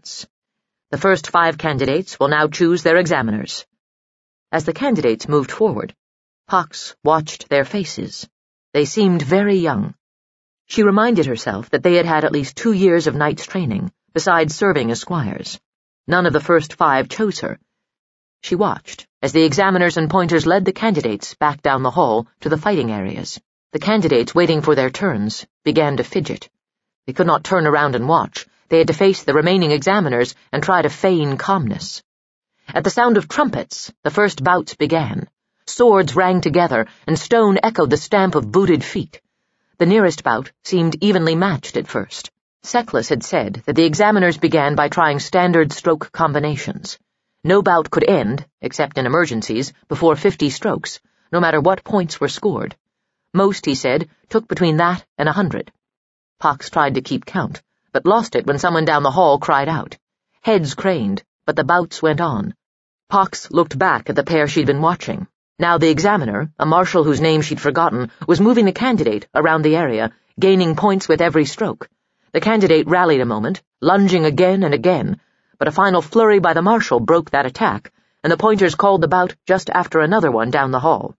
silence. The first 5 candidates will now choose their examiners. As the candidates moved forward, Pox watched their faces. They seemed very young. She reminded herself that they had had at least 2 years of knight's training, besides serving as squires. None of the first 5 chose her. She watched as the examiners and pointers led the candidates back down the hall to the fighting areas. The candidates, waiting for their turns, began to fidget. They could not turn around and watch. They had to face the remaining examiners and try to feign calmness. At the sound of trumpets, the first bouts began. Swords rang together, and stone echoed the stamp of booted feet. The nearest bout seemed evenly matched at first. Seckless had said that the examiners began by trying standard stroke combinations. No bout could end, except in emergencies, before 50 strokes, no matter what points were scored. Most, he said, took between that and 100. Pox tried to keep count, but lost it when someone down the hall cried out. Heads craned, but the bouts went on. Pox looked back at the pair she'd been watching. Now the examiner, a marshal whose name she'd forgotten, was moving the candidate around the area, gaining points with every stroke. The candidate rallied a moment, lunging again and again, but a final flurry by the marshal broke that attack, and the pointers called the bout just after another one down the hall.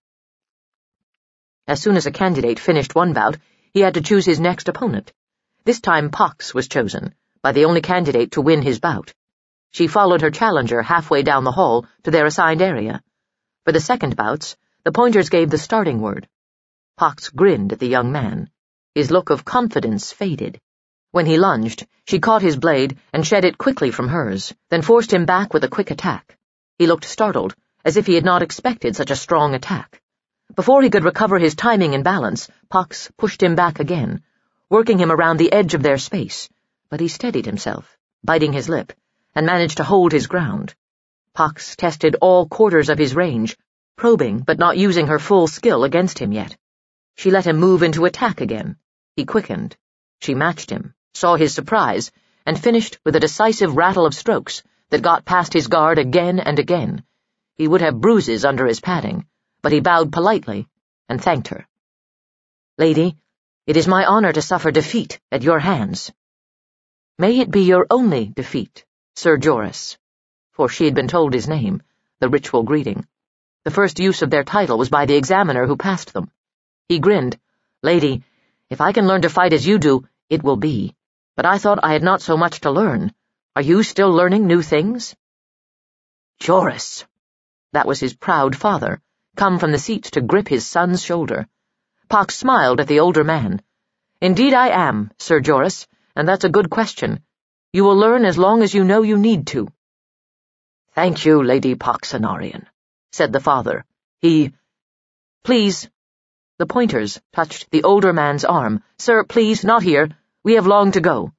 As soon as a candidate finished one bout, he had to choose his next opponent. This time Pox was chosen, by the only candidate to win his bout. She followed her challenger halfway down the hall to their assigned area. For the second bouts, the pointers gave the starting word. Pox grinned at the young man. His look of confidence faded. When he lunged, she caught his blade and shed it quickly from hers, then forced him back with a quick attack. He looked startled, as if he had not expected such a strong attack. Before he could recover his timing and balance, Pox pushed him back again, working him around the edge of their space, but he steadied himself, biting his lip, and managed to hold his ground. Pox tested all quarters of his range, probing but not using her full skill against him yet. She let him move into attack again. He quickened. She matched him, saw his surprise, and finished with a decisive rattle of strokes that got past his guard again and again. He would have bruises under his padding, but he bowed politely and thanked her. "Lady, it is my honor to suffer defeat at your hands." "May it be your only defeat, Sir Joris," for she had been told his name, the ritual greeting. The first use of their title was by the examiner who passed them. He grinned. "Lady, if I can learn to fight as you do, it will be. But I thought I had not so much to learn. Are you still learning new things?" "Joris!" That was his proud father, come from the seat to grip his son's shoulder. Pox smiled at the older man. "Indeed I am, Sir Joris, and that's a good question. You will learn as long as you know you need to." "Thank you, Lady Poxenarian," said the father. "Please." The pointers touched the older man's arm. "Sir, please, not here. We have long to go."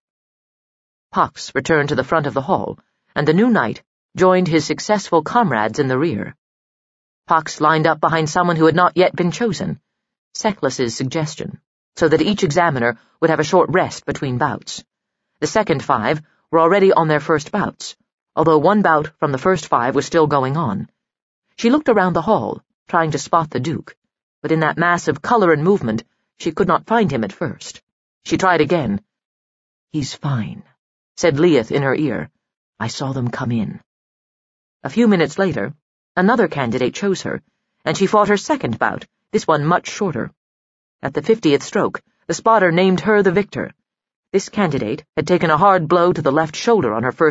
Pox returned to the front of the hall, and the new knight joined his successful comrades in the rear. Pox lined up behind someone who had not yet been chosen, Seckless's suggestion, so that each examiner would have a short rest between bouts. The second 5 were already on their first bouts, although one bout from the first 5 was still going on. She looked around the hall, trying to spot the Duke, but in that mass of color and movement, she could not find him at first. She tried again. "He's fine," said Leith in her ear. "I saw them come in." A few minutes later, another candidate chose her, and she fought her second bout, this one much shorter. At the 50th stroke, the spotter named her the victor. This candidate had taken a hard blow to the left shoulder on her first